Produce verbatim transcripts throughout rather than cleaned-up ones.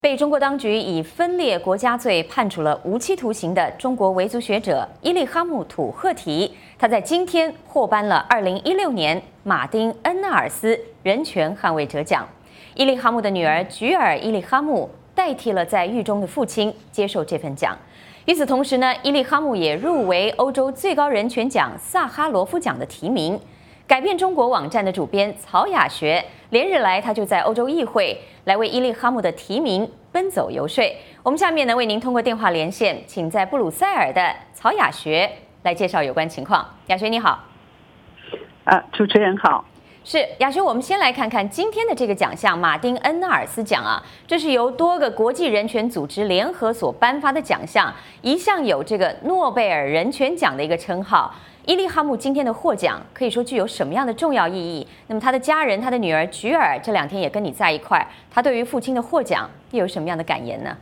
被中国当局以分裂国家罪判处了无期徒刑的中国维族学者伊利哈木·土赫提，他在今天获颁了二零一六年马丁·恩纳尔斯人权捍卫者奖。伊利哈木的女儿菊尔·伊利哈木代替了在狱中的父亲接受这份奖。与此同时呢，伊利哈木也入围欧洲最高人权奖萨哈罗夫奖的提名。改变中国网站的主编曹雅学连日来，他就在欧洲议会来为伊利哈木的提名奔走游说。我们下面呢为您通过电话连线，请在布鲁塞尔的曹雅学来介绍有关情况。雅学你好。 啊，主持人好。 是雅学，我们先来看看今天的这个奖项——马丁·恩纳尔斯奖啊，这是由多个国际人权组织联合所颁发的奖项，一向有这个诺贝尔人权奖的一个称号。伊利哈木今天的获奖可以说具有什么样的重要意义？那么他的家人，他的女儿菊尔这两天也跟你在一块儿，他对于父亲的获奖又有什么样的感言呢？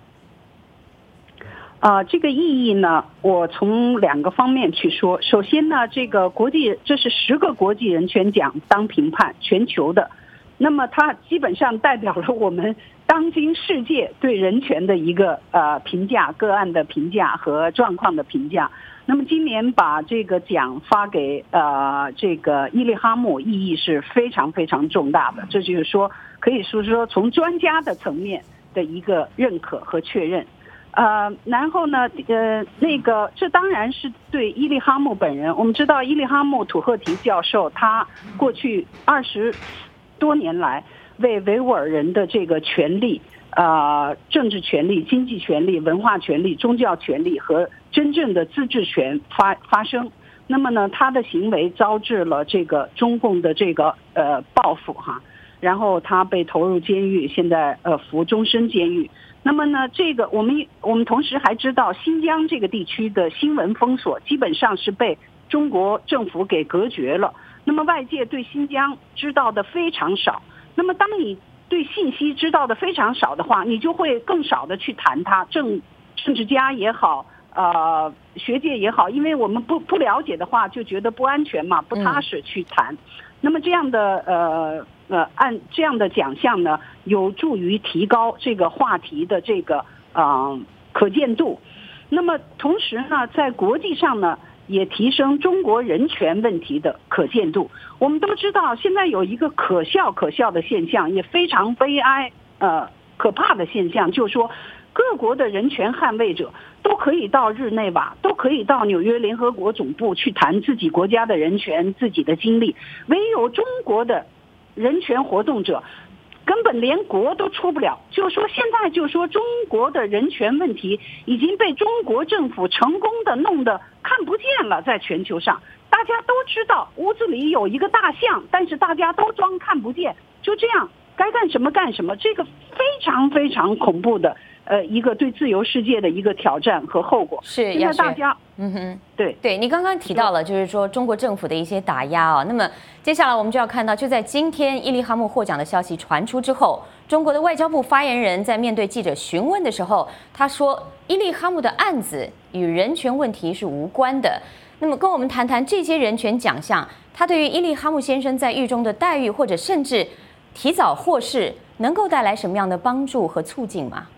啊、呃，这个意义呢，我从两个方面去说。首先呢，这个国际这是十个国际人权奖当评判，全球的，那么它基本上代表了我们当今世界对人权的一个呃评价、个案的评价和状况的评价。那么今年把这个奖发给呃这个伊利哈木，意义是非常非常重大的。这就是说，可以说说从专家的层面的一个认可和确认。呃，然后呢，呃，那个这当然是对伊利哈木本人。我们知道伊利哈木·土赫提教授，他过去二十多年来为维吾尔人的这个权利。呃，政治权利、经济权利、文化权利、宗教权利和真正的自治权发发生。那么呢，他的行为招致了这个中共的这个呃报复哈，然后他被投入监狱，现在呃服终身监狱。那么呢，这个我们我们同时还知道，新疆这个地区的新闻封锁基本上是被中国政府给隔绝了。那么外界对新疆知道的非常少。那么当你对信息知道的非常少的话，你就会更少的去谈它。政政治家也好，呃，学界也好，因为我们不不了解的话，就觉得不安全嘛，不踏实去谈。嗯、那么这样的呃呃按这样的奖项呢，有助于提高这个话题的这个呃可见度。那么同时呢，在国际上呢，也提升中国人权问题的可见度。我们都知道，现在有一个可笑可笑的现象，也非常悲哀、呃可怕的现象，就是说，各国的人权捍卫者都可以到日内瓦，都可以到纽约联合国总部去谈自己国家的人权、自己的经历，唯有中国的人权活动者根本连国都出不了。就是说，现在就是说，中国的人权问题已经被中国政府成功的弄得看不见了，在全球上，大家都知道屋子里有一个大象，但是大家都装看不见，就这样该干什么干什么，这个非常非常恐怖的呃一个对自由世界的一个挑战和后果。 是， 现在大家嗯哼， 对对，你刚刚提到了，就是说中国政府的一些打压啊。那么接下来我们就要看到，就在今天伊利哈木获奖的消息传出之后，中国的外交部发言人在面对记者询问的时候，他说伊利哈木的案子与人权问题是无关的。那么跟我们谈谈这些人权奖项，它对于伊利哈木先生在狱中的待遇，或者甚至提早获释，能够带来什么样的帮助和促进吗？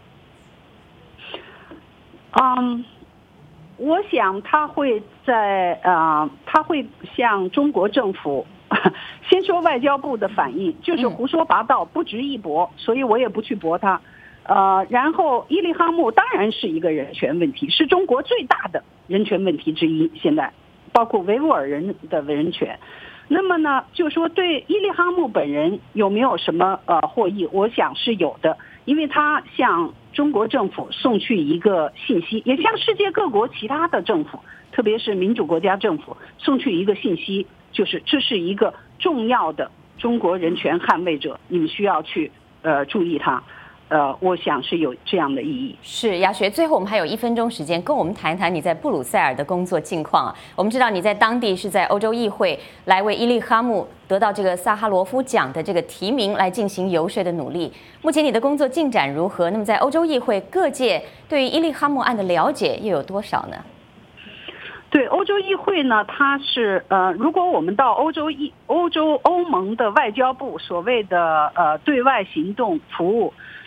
嗯，我想他会在呃，他会向中国政府，先说外交部的反应，就是胡说八道，不值一驳，所以我也不去驳他。呃，然后伊利哈木当然是一个人权问题，是中国最大的人权问题之一。现在包括维吾尔人的人权。那么呢，就说对伊利哈木本人有没有什么呃获益？我想是有的，因为他向中国政府送去一个信息，也向世界各国其他的政府，特别是民主国家政府送去一个信息，就是这是一个重要的中国人权捍卫者，你们需要去呃注意他。呃，我想是有这样的意义。 是雅学，最后我们还有一分钟时间，跟我们谈一谈你在布鲁塞尔的工作近况啊。我们知道你在当地是在欧洲议会来为伊利哈木得到这个萨哈罗夫奖的这个提名来进行游说的努力。目前你的工作进展如何？那么在欧洲议会各界对于伊利哈木案的了解又有多少呢？ 对，欧洲议会呢，它是呃，如果我们到欧洲议、欧洲欧盟的外交部所谓的呃对外行动服务，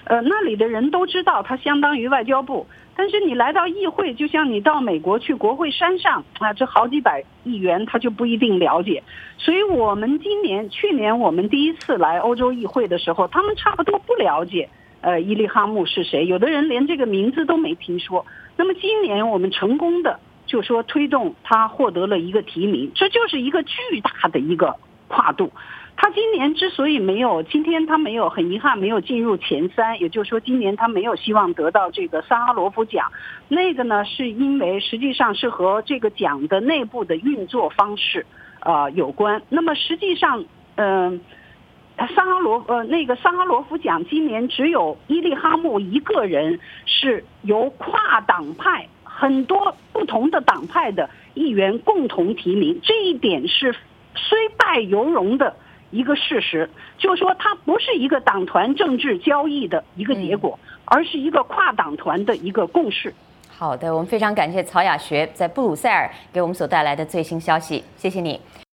呃，那里的人都知道它相当于外交部。但是你来到议会，就像你到美国去国会山上啊，这好几百议员他就不一定了解。所以我们今年、去年我们第一次来欧洲议会的时候，他们差不多不了解呃伊利哈木是谁，有的人连这个名字都没听说。那么今年我们成功的就说推动他获得了一个提名，这就是一个巨大的一个跨度。他今年之所以没有，今天他没有，很遗憾没有进入前三，也就是说今年他没有希望得到这个萨哈罗夫奖。那个呢，是因为实际上是和这个奖的内部的运作方式呃有关。那么实际上，嗯、呃，萨哈罗呃那个萨哈罗夫奖今年只有伊利哈木一个人是由跨党派很多不同的党派的议员共同提名，这一点是虽败犹荣的一个事实，就是说它不是一个党团政治交易的一个结果，嗯、而是一个跨党团的一个共识。 好的，我们非常感谢曹雅学在布鲁塞尔给我们所带来的最新消息，谢谢你。